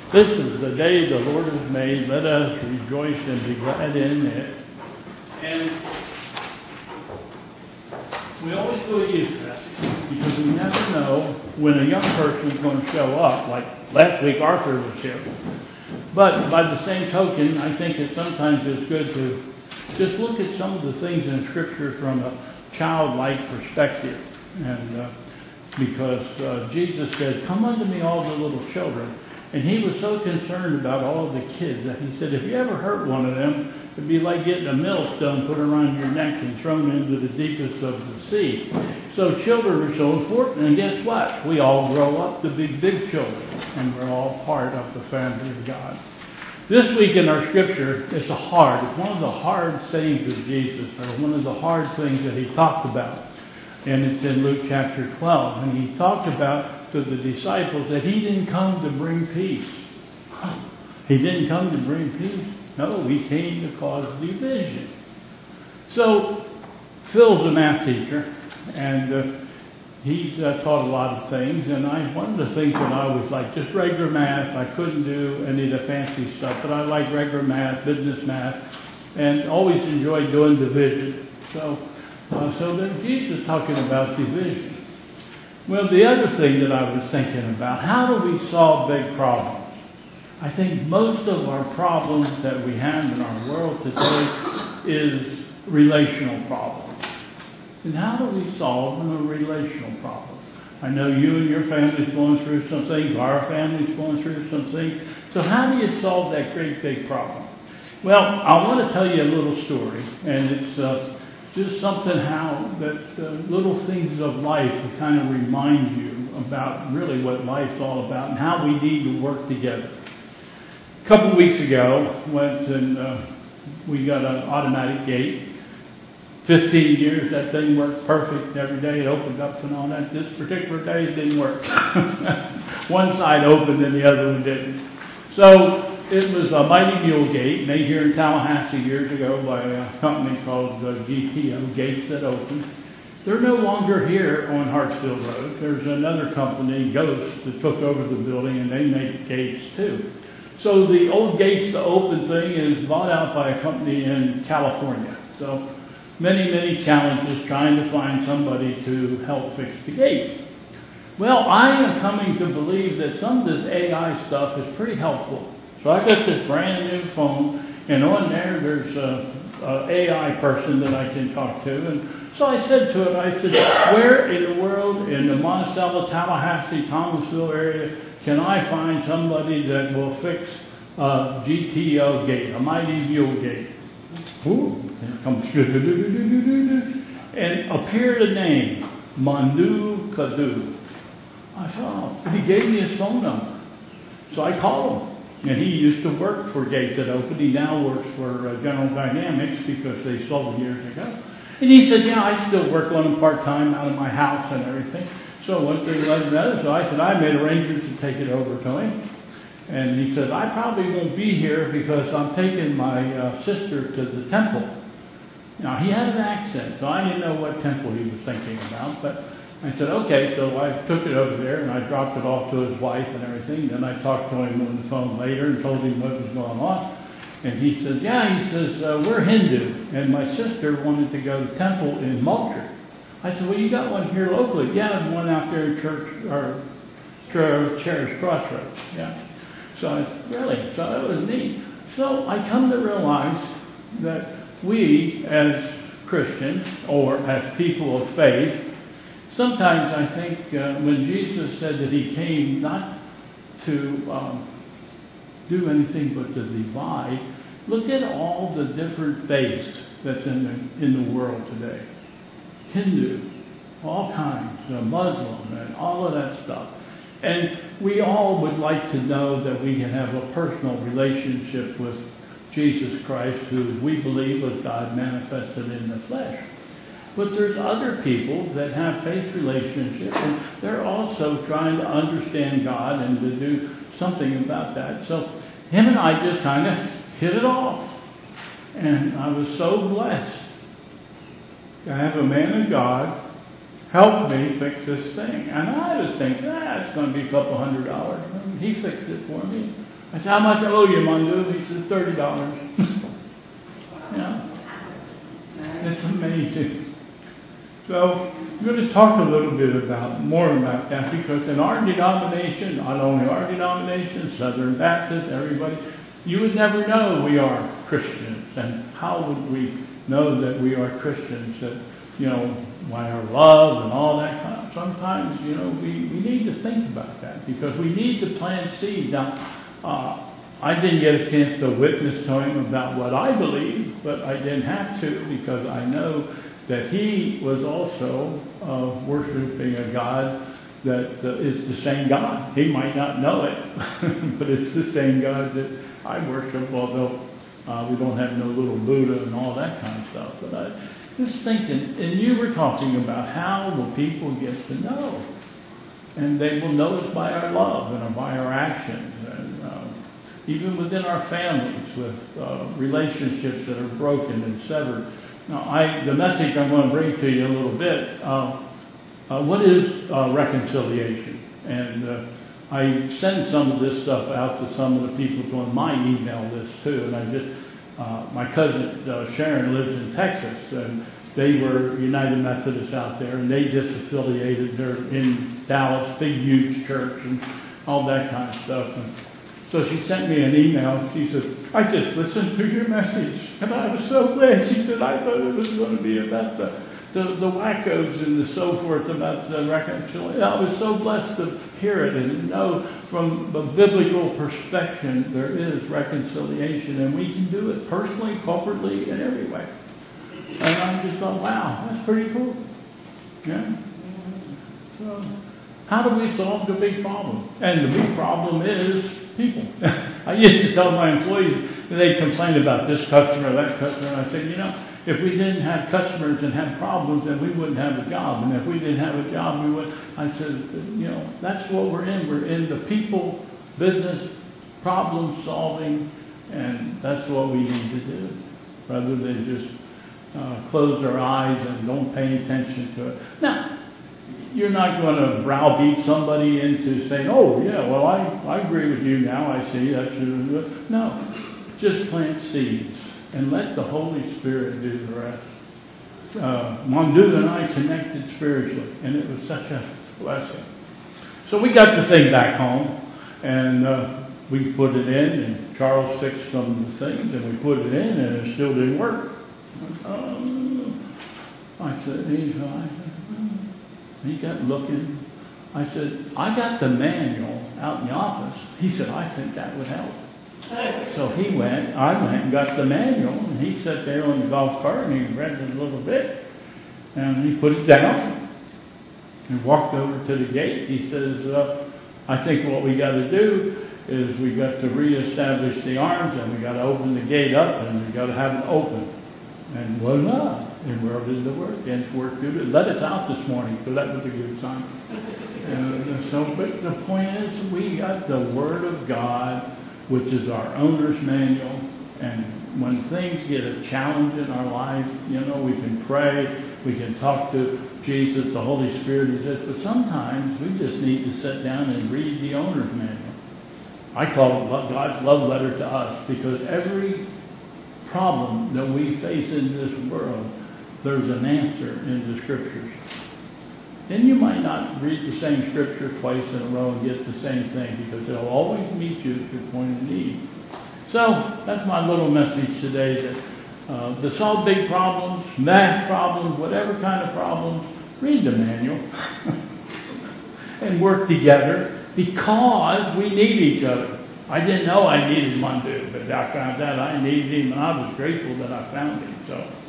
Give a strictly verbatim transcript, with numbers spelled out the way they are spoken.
This is the day the Lord has made. Let us rejoice and be glad in it. And we always do a youth passage because we never know when a young person is going to show up. Like last week, Arthur was here. But by the same token, I think that sometimes it's good to just look at some of the things in Scripture from a childlike perspective. And uh, because uh, Jesus said, "Come unto me, all the little children." And he was so concerned about all of the kids that he said, if you ever hurt one of them, it'd be like getting a millstone put around your neck and thrown into the deepest of the sea. So children are so important. And guess what? We all grow up to be big children. And we're all part of the family of God. This week in our scripture, it's a hard, it's one of the hard sayings of Jesus, or one of the hard things that he talked about. And it's in Luke chapter twelve. And he talked about to the disciples that he didn't come to bring peace. He didn't come to bring peace. No, he came to cause division. So, Phil's a math teacher, and uh, he's uh, taught a lot of things. And I, one of the things that I was like, just regular math. I couldn't do any of the fancy stuff, but I like regular math, business math, and always enjoyed doing division. So, uh, so then Jesus talking about division. Well, the other thing that I was thinking about, how do we solve big problems? I think most of our problems that we have in our world today is relational problems. And how do we solve a relational problem? I know you and your family's going through some things, our family's going through some things. So how do you solve that great big problem? Well, I want to tell you a little story, and it's uh, just something how that uh, little things of life will kind of remind you about really what life's all about and how we need to work together. A couple of weeks ago, went and uh, we got an automatic gate. Fifteen years, that thing worked perfect every day. It opened up and all that. This particular day, it didn't work. One side opened and the other one didn't. So it was a Mighty Mule gate, made here in Tallahassee years ago by a company called uh, G T O, Gates That Open. They're no longer here on Hartsfield Road. There's another company, Ghost, that took over the building, and they make gates too. So the old Gates That Open thing is bought out by a company in California. So many, many challenges trying to find somebody to help fix the gates. Well, I am coming to believe that some of this A I stuff is pretty helpful. So I got this brand new phone, and on there there's a, a A I person that I can talk to. And so I said to it, I said, where in the world, in the Monticello, Tallahassee, Thomasville area, can I find somebody that will fix a G T O gate, a Mighty Mule gate? Ooh, and it comes, and appeared a name, Mandu Kadu. I thought, oh, he gave me his phone number. So I called him. And he used to work for Gates That Open. He now works for uh, General Dynamics because they sold them years ago. And he said, yeah, I still work on them part-time out of my house and everything. So one thing led to another. So I said, I made arrangements to take it over to him. And he said, I probably won't be here because I'm taking my uh, sister to the temple. Now, he had an accent, so I didn't know what temple he was thinking about, but I said, okay, so I took it over there and I dropped it off to his wife and everything. Then I talked to him on the phone later and told him what was going on. And he said, yeah, he says, uh, we're Hindu. And my sister wanted to go to temple in Moultrie. I said, well, you got one here locally. Yeah, one out there in Church, or Cherish Crossroads. Yeah. So I said, really? So that was neat. So I come to realize that we as Christians or as people of faith, sometimes I think uh, when Jesus said that he came not to um, do anything but to divide, look at all the different faiths that's in the, in the world today. Hindu, all kinds, uh, Muslim, and all of that stuff. And we all would like to know that we can have a personal relationship with Jesus Christ, who we believe was God manifested in the flesh. But there's other people that have faith relationships, and they're also trying to understand God and to do something about that. So him and I just kind of hit it off. And I was so blessed to have a man of God help me fix this thing. And I was thinking, ah, it's going to be a couple hundred dollars. And he fixed it for me. I said, how much I owe you, Mandu? He said, thirty dollars. Yeah. It's amazing. So I'm going to talk a little bit about more about that, because in our denomination, not only our denomination, Southern Baptist, everybody, you would never know we are Christians. And how would we know that we are Christians? That, you know, by our love and all that kind of, sometimes, you know, we, we need to think about that, because we need to plant seeds. Now, uh, I didn't get a chance to witness to him about what I believe, but I didn't have to, because I know that he was also uh, worshiping a God that uh, is the same God. He might not know it, but it's the same God that I worship, although uh, we don't have no little Buddha and all that kind of stuff. But I was thinking, and you were talking about how will people get to know? And they will know it by our love and by our actions. And uh, even within our families, with uh, relationships that are broken and severed. Now, I, the message I'm going to bring to you a little bit, uh, uh, what is uh, reconciliation? And uh, I send some of this stuff out to some of the people on my email list too. And I just, uh, my cousin uh, Sharon lives in Texas, and they were United Methodists out there, and they just affiliated. They're in Dallas, big, huge church, and all that kind of stuff. And so she sent me an email. She said, I just listened to your message, and I was so glad. She said, I thought it was going to be about the, the, the wackos and the so forth, about the reconciliation. I was so blessed to hear it and know from a biblical perspective there is reconciliation, and we can do it personally, corporately, in every way. And I just thought, wow, that's pretty cool. Yeah. So, how do we solve the big problem? And the big problem is people. I used to tell my employees, they'd complain about this customer, that customer, and I said, you know, if we didn't have customers and have problems, then we wouldn't have a job. And if we didn't have a job, we would. I said, you know, that's what we're in. We're in the people business, problem solving, and that's what we need to do, rather than just uh, close our eyes and don't pay attention to it. Now, you're not going to browbeat somebody into saying, oh, yeah, well, I, I agree with you now. I see that. No, just plant seeds and let the Holy Spirit do the rest. Uh, Mandu and I connected spiritually, and it was such a blessing. So we got the thing back home, and uh, we put it in, and Charles fixed some of the things, and we put it in, and it still didn't work. Um, I said, he's I He got looking. I said, I got the manual out in the office. He said, I think that would help. So he went, I went and got the manual, and he sat there on the golf cart and he read it a little bit, and he put it down and walked over to the gate. He says, uh, I think what we got to do is we got to reestablish the arms, and we got to open the gate up, and we got to have it open. And voila, and where did the work? And it's worked good. It let us out this morning, so that was a good sign. And so, but the point is, we got the Word of God, which is our owner's manual. And when things get a challenge in our life, you know, we can pray, we can talk to Jesus, the Holy Spirit, he says, but sometimes we just need to sit down and read the owner's manual. I call it God's love letter to us, because every problem that we face in this world, there's an answer in the Scriptures. And you might not read the same Scripture twice in a row and get the same thing, because it'll always meet you at your point of need. So that's my little message today, that uh, to solve big problems, math problems, whatever kind of problems, read the manual and work together, because we need each other. I didn't know I needed Mandu, but I found out I needed him, and I was grateful that I found him. So